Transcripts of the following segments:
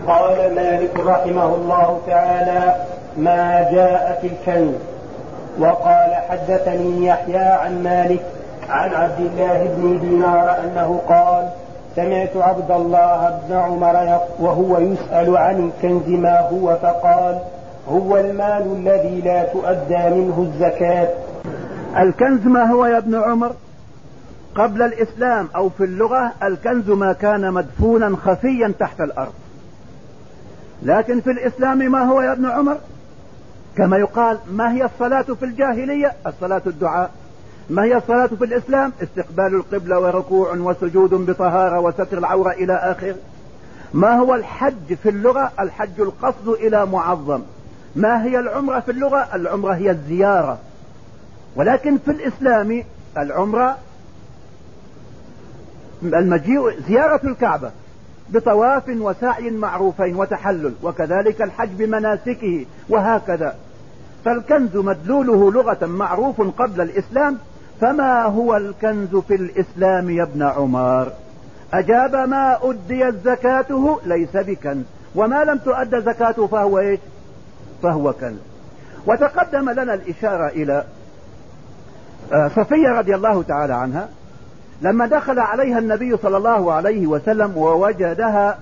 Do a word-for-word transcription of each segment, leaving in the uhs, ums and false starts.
قال مالك رحمه الله تعالى: ما جاء في الكنز. وقال حدثني يحيى عن مالك عن عبد الله بن دينار أنه قال: سمعت عبد الله بن عمر وهو يسأل عن الكنز ما هو، فقال: هو المال الذي لا تؤدى منه الزكاة. الكنز ما هو يا ابن عمر؟ قبل الإسلام أو في اللغة الكنز ما كان مدفونا خفيا تحت الأرض، لكن في الإسلام ما هو يا ابن عمر؟ كما يقال: ما هي الصلاة في الجاهلية؟ الصلاة الدعاء. ما هي الصلاة في الإسلام؟ استقبال القبلة وركوع وسجود بطهارة وستر العورة إلى آخر. ما هو الحج في اللغة؟ الحج القصد إلى معظم. ما هي العمرة في اللغة؟ العمرة هي الزيارة. ولكن في الإسلام العمرة المجيء زيارة الكعبة بطواف وسعي معروفين وتحلل، وكذلك الحج بمناسكه، وهكذا. فالكنز مدلوله لغة معروف قبل الإسلام. فما هو الكنز في الإسلام يا ابن عمر؟ أجاب: ما أدي زكاته ليس بكنز، وما لم تؤد زكاته فهو إيش؟ فهو كنز. وتقدم لنا الإشارة إلى صفية رضي الله تعالى عنها لما دخل عليها النبي صلى الله عليه وسلم ووجدها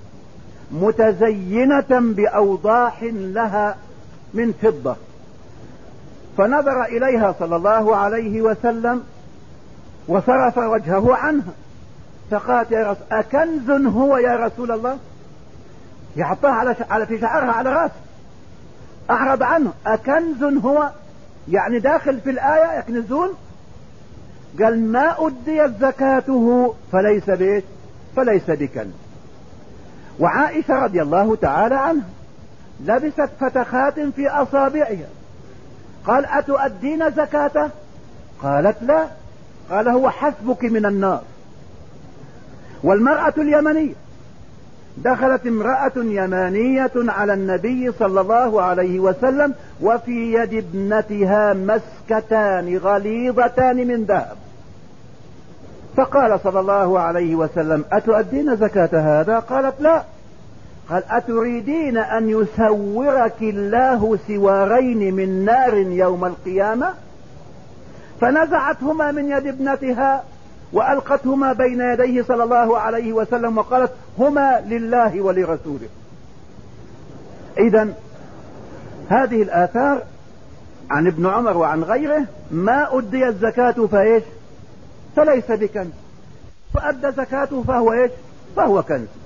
متزينة بأوضاح لها من فضة، فنظر إليها صلى الله عليه وسلم وصرف وجهه عنها، فقالت: يا رسول أكنز هو يا رسول الله؟ يحطها على على في شعرها على رأسه، أعرض عنه. أكنز هو؟ يعني داخل في الآية يكنزون؟ قال: ما أديت زكاته فليس بيت فليس بكنز. وعائشة رضي الله تعالى عنها لبست فتخات في أصابعها، قال: أتؤدين زكاته؟ قالت: لا. قال: هو حسبك من النار. والمرأة اليمنية دخلت امرأة يمانية على النبي صلى الله عليه وسلم وفي يد ابنتها مسكتان غليظتان من ذهب، فقال صلى الله عليه وسلم: أتؤدين زكاة هذا؟ قالت: لا. قال: أتريدين أن يسورك الله سوارين من نار يوم القيامة؟ فنزعتهما من يد ابنتها وألقتهما بين يديه صلى الله عليه وسلم وقالت: هما لله ولرسوله. إذن هذه الآثار عن ابن عمر وعن غيره: ما أدي الزكاة فإيش؟ فليس بكنز، فأدى زكاته فهو إيش؟ فهو كنز.